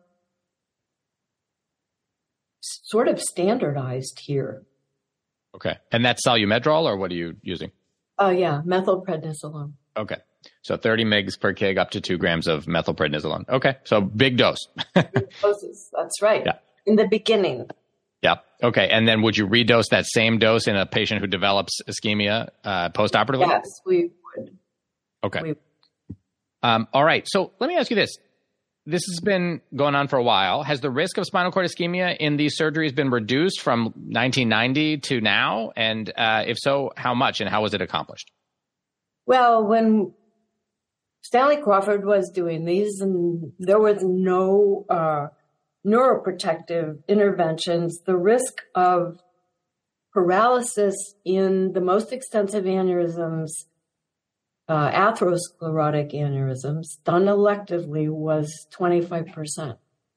sort of standardized here.
Okay. And that's Solumedrol, or what are you using?
Oh, uh, yeah, methylprednisolone.
Okay. So thirty milligrams per kg up to two grams of methylprednisolone. Okay. So big dose.
Big doses. That's right.
Yeah.
In the beginning.
Yeah. Okay. And then would you redose that same dose in a patient who develops ischemia uh, postoperatively?
Yes, we would.
Okay.
We...
Um, all right. So let me ask you this. This has been going on for a while. Has the risk of spinal cord ischemia in these surgeries been reduced from nineteen ninety to now? And uh, if so, how much and how was it accomplished?
Well, when Stanley Crawford was doing these, and there was no uh, neuroprotective interventions, the risk of paralysis in the most extensive aneurysms, uh, atherosclerotic aneurysms, done electively was twenty-five percent.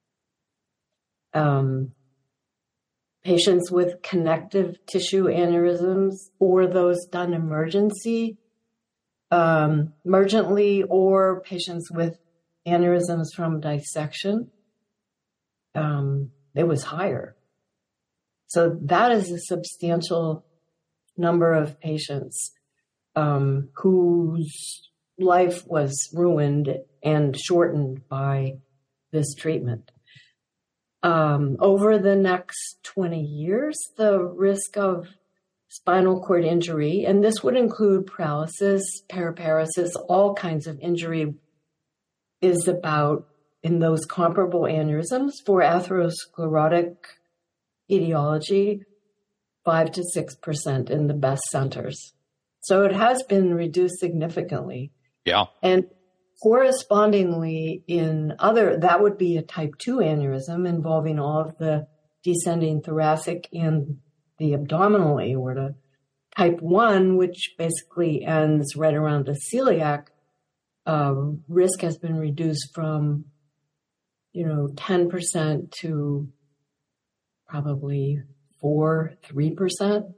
Um, patients with connective tissue aneurysms, or those done emergency, um, emergently, or patients with aneurysms from dissection, Um, it was higher. So that is a substantial number of patients um, whose life was ruined and shortened by this treatment. Um, over the next twenty years, the risk of spinal cord injury, and this would include paralysis, paraparesis, all kinds of injury, is about, in those comparable aneurysms for atherosclerotic etiology, five to six percent in the best centers. So it has been reduced significantly.
Yeah.
And correspondingly in other, that would be a type two aneurysm involving all of the descending thoracic and the abdominal aorta. Type one, which basically ends right around the celiac, uh, risk has been reduced from you know, ten percent to probably four, three percent.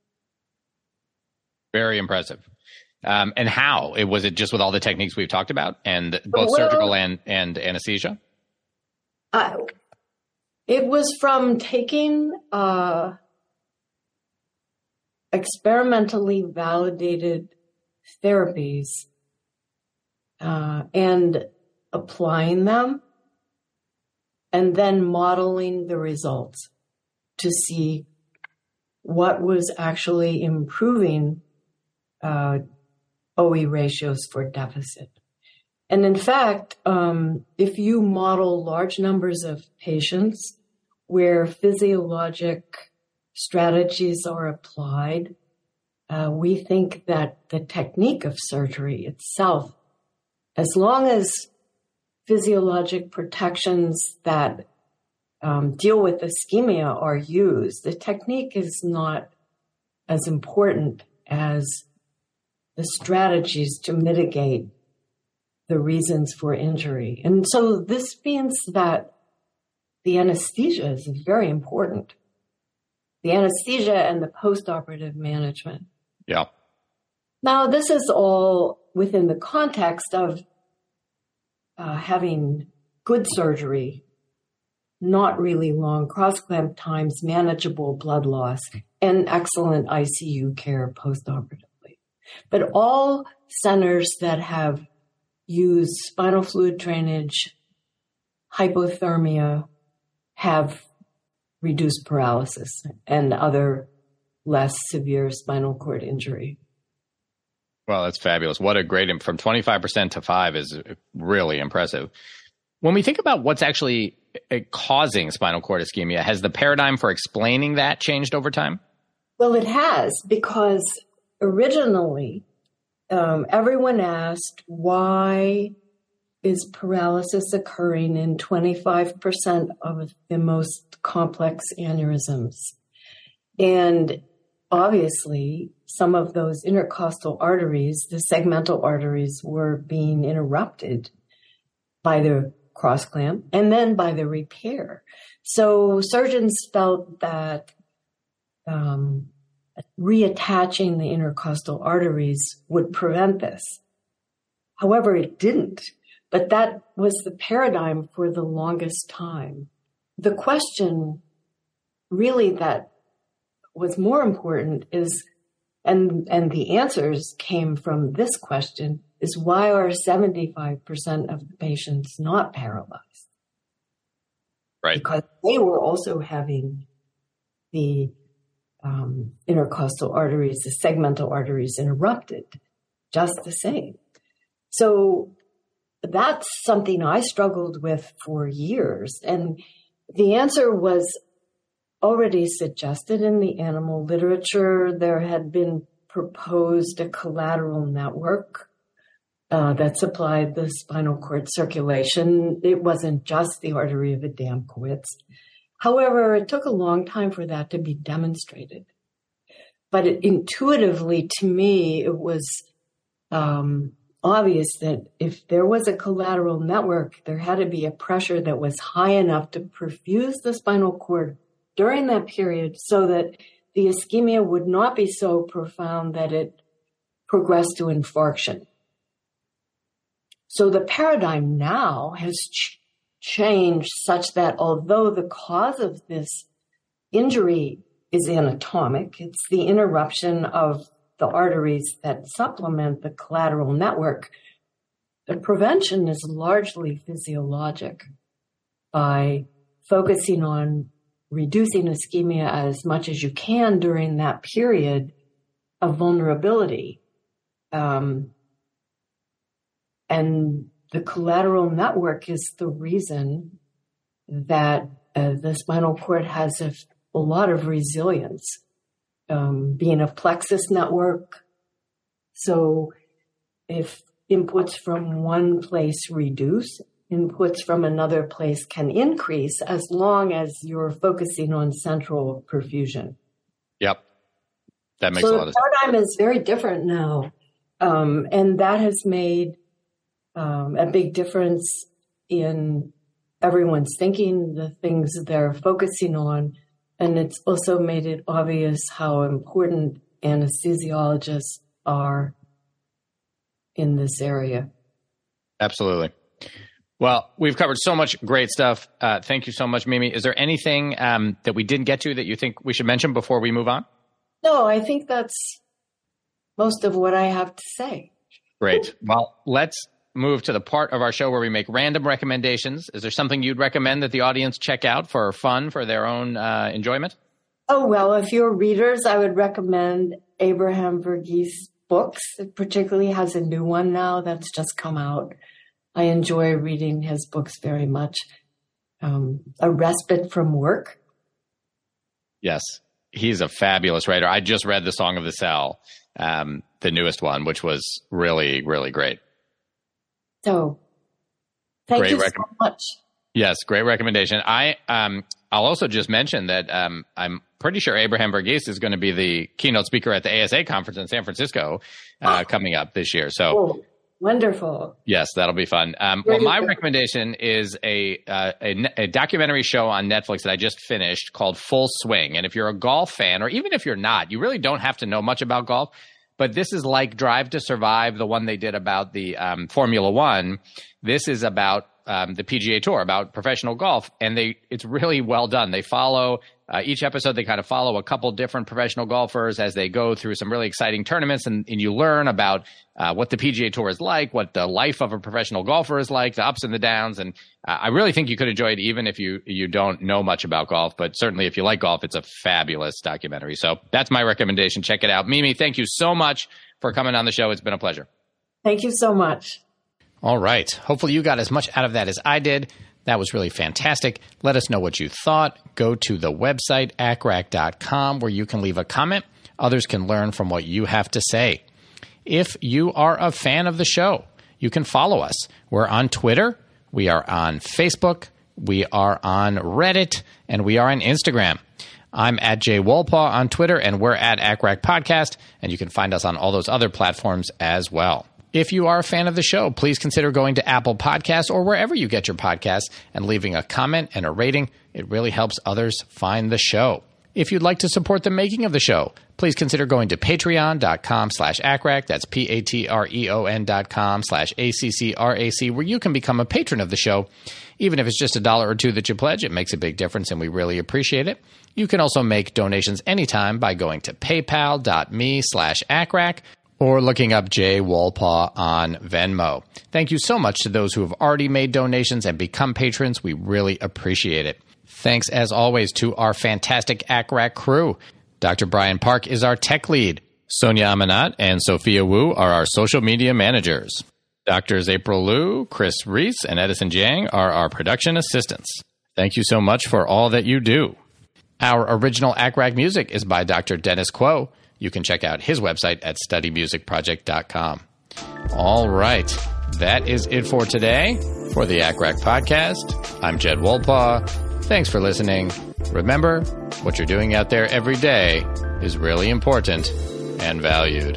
Very impressive. Um, and how? It, was it just with all the techniques we've talked about, and both
well,
surgical and, and anesthesia?
Uh, it was from taking uh, experimentally validated therapies uh, and applying them, and then modeling the results to see what was actually improving uh, O E ratios for deficit. And in fact, um, if you model large numbers of patients where physiologic strategies are applied, uh, we think that the technique of surgery itself, as long as physiologic protections that um, deal with ischemia are used, the technique is not as important as the strategies to mitigate the reasons for injury. And so this means that the anesthesia is very important. The anesthesia and the postoperative management.
Yeah.
Now, this is all within the context of uh, having good surgery, not really long cross-clamp times, manageable blood loss, and excellent I C U care postoperatively. But all centers that have used spinal fluid drainage, hypothermia, have reduced paralysis and other less severe spinal cord injury.
Well, that's fabulous. What a great, from twenty-five percent to five is really impressive. When we think about what's actually causing spinal cord ischemia, has the paradigm for explaining that changed over time?
Well, it has, because originally um, everyone asked, why is paralysis occurring in twenty-five percent of the most complex aneurysms? And obviously, some of those intercostal arteries, the segmental arteries, were being interrupted by the cross clamp and then by the repair. So surgeons felt that um, reattaching the intercostal arteries would prevent this. However, it didn't. But that was the paradigm for the longest time. The question really that was more important is, and, and the answers came from this question, is why are seventy-five percent of the patients not paralyzed?
Right.
Because they were also having the um, intercostal arteries, the segmental arteries interrupted just the same. So that's something I struggled with for years. And the answer was already suggested in the animal literature. There had been proposed a collateral network uh, that supplied the spinal cord circulation. It wasn't just the artery of Adamkowitz. However, it took a long time for that to be demonstrated. But it, intuitively, to me, it was um, obvious that if there was a collateral network, there had to be a pressure that was high enough to perfuse the spinal cord during that period so that the ischemia would not be so profound that it progressed to infarction. So the paradigm now has ch- changed such that although the cause of this injury is anatomic, it's the interruption of the arteries that supplement the collateral network, the prevention is largely physiologic by focusing on reducing ischemia as much as you can during that period of vulnerability. Um, and the collateral network is the reason that uh, the spinal cord has a, a lot of resilience, um, being a plexus network. So if inputs from one place reduce, inputs from another place can increase as long as you're focusing on central perfusion.
Yep. That makes
so
a lot of sense.
The paradigm is very different now. Um, and that has made um, a big difference in everyone's thinking, the things that they're focusing on. And it's also made it obvious how important anesthesiologists are in this area.
Absolutely. Well, we've covered so much great stuff. Uh, thank you so much, Mimi. Is there anything um, that we didn't get to that you think we should mention before we move on?
No, I think that's most of what I have to say.
Great. Well, let's move to the part of our show where we make random recommendations. Is there something you'd recommend that the audience check out for fun, for their own uh, enjoyment?
Oh, well, if you're readers, I would recommend Abraham Verghese books. It particularly has a new one now that's just come out. I enjoy reading his books very much. Um, A Respite from Work.
Yes, he's a fabulous writer. I just read The Song of the Cell, um, the newest one, which was really, really great.
So, thank
great
you
rec-
so much.
Yes, great recommendation. I um, I'll also just mention that um, I'm pretty sure Abraham Verghese is going to be the keynote speaker at the A S A conference in San Francisco uh, oh. coming up this year. So.
Oh. Wonderful.
Yes, that'll be fun. Um, well, my recommendation is a, uh, a a documentary show on Netflix that I just finished called Full Swing. And if you're a golf fan, or even if you're not, you really don't have to know much about golf. But this is like Drive to Survive, the one they did about the um, Formula One. This is about um, the P G A Tour, about professional golf. And they it's really well done. They follow uh, each episode. They kind of follow a couple different professional golfers as they go through some really exciting tournaments. And, and you learn about uh, what the P G A Tour is like, what the life of a professional golfer is like, the ups and the downs. And uh, I really think you could enjoy it even if you, you don't know much about golf. But certainly if you like golf, it's a fabulous documentary. So that's my recommendation. Check it out. Mimi, thank you so much for coming on the show. It's been a pleasure.
Thank you so much.
All right. Hopefully you got as much out of that as I did. That was really fantastic. Let us know what you thought. Go to the website, A C R A C dot com, where you can leave a comment. Others can learn from what you have to say. If you are a fan of the show, you can follow us. We're on Twitter. We are on Facebook. We are on Reddit. And we are on Instagram. I'm at Jay Wolpaw on Twitter, and we're at A C R A C Podcast. And you can find us on all those other platforms as well. If you are a fan of the show, please consider going to Apple Podcasts or wherever you get your podcasts and leaving a comment and a rating. It really helps others find the show. If you'd like to support the making of the show, please consider going to patreon.com slash ACRAC. That's P-A-T-R-E-O-N dot com slash A-C-C-R-A-C, where you can become a patron of the show. Even if it's just a dollar or two that you pledge, it makes a big difference, and we really appreciate it. You can also make donations anytime by going to paypal.me slash ACRAC. or looking up Jay Wolpaw on Venmo. Thank you so much to those who have already made donations and become patrons. We really appreciate it. Thanks, as always, to our fantastic A C R A C crew. Doctor Brian Park is our tech lead. Sonia Amanat and Sophia Wu are our social media managers. Doctors April Liu, Chris Reese, and Edison Jiang are our production assistants. Thank you so much for all that you do. Our original A C R A C music is by Doctor Dennis Quo. You can check out his website at study music project dot com. All right. That is it for today for the A C R A C podcast. I'm Jed Wolpaw. Thanks for listening. Remember, what you're doing out there every day is really important and valued.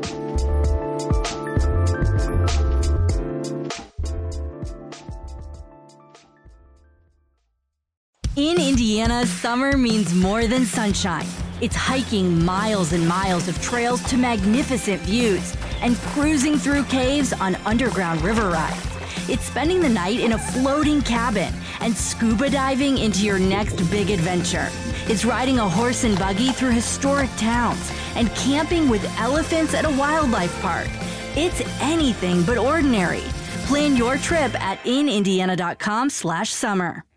In Indiana, summer means more than sunshine. It's hiking miles and miles of trails to magnificent views and cruising through caves on underground river rides. It's spending the night in a floating cabin and scuba diving into your next big adventure. It's riding a horse and buggy through historic towns and camping with elephants at a wildlife park. It's anything but ordinary. Plan your trip at in indiana dot com slash summer.